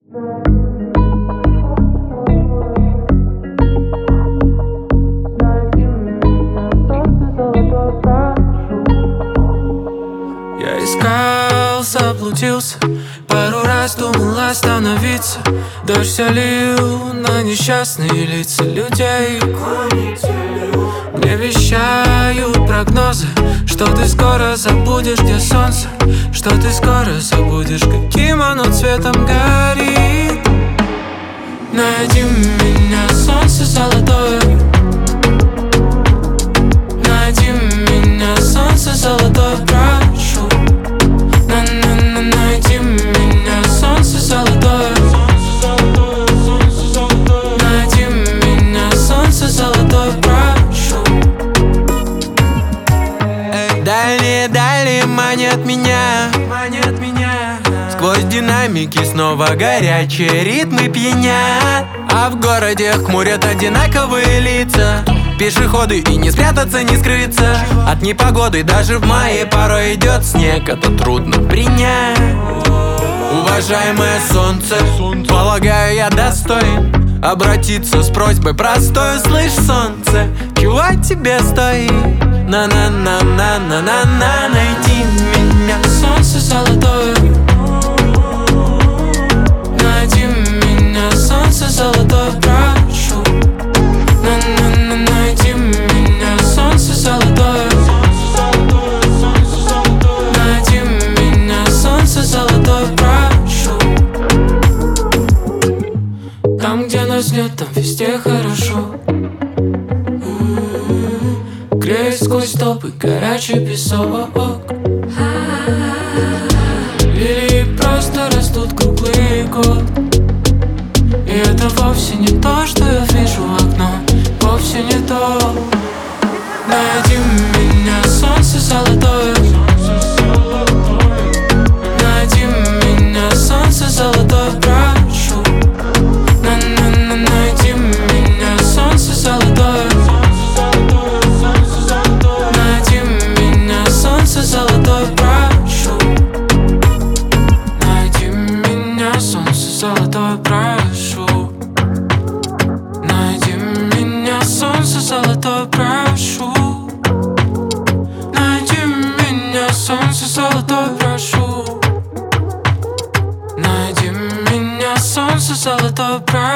Я искал, заблудился, пару раз думал остановиться. Дождь все лил на несчастные лица людей. Мне вещают прогнозы, что ты скоро забудешь, где солнце, что ты скоро забудешь, каким оно цветом горит. Найди меня, солнце золотое. Найди меня, солнце золотое, прошу. Найди меня, солнце золотое. Найди меня, солнце золотое, прошу. Дальние манят меня. Сквозь динамики снова горячие ритмы пьянят. А в городе хмурят одинаковые лица. Пешеходы, и не спрятаться, не скрыться от непогоды. Даже в мае порой идет снег, это трудно принять. Уважаемое солнце, полагаю, я достоин обратиться с просьбой простой. Слышь, солнце, чего тебе стоит? На-на-на-на-на-на-на. Найди меня, солнце золотое. Найди меня, солнце золотое, прошу. Найди меня, солнце золотое. Найди меня, солнце золотое, прошу. Там, где нас нет, там везде хорошо. Греет сквозь толпы горячий песок. Лилии просто растут круглый год. И это вовсе не то, что я вижу в окно. Вовсе не то. Найди меня, солнце золотое. Найди меня, солнце золотое, прошу. Найди меня, солнце золотое. Найди меня, солнце золотое, прошу. Найди меня, солнце золотое, прошу. Найди меня, солнце золотое, прошу. Найди меня, солнце золотое, прошу. Найди меня, солнце золотое, прошу.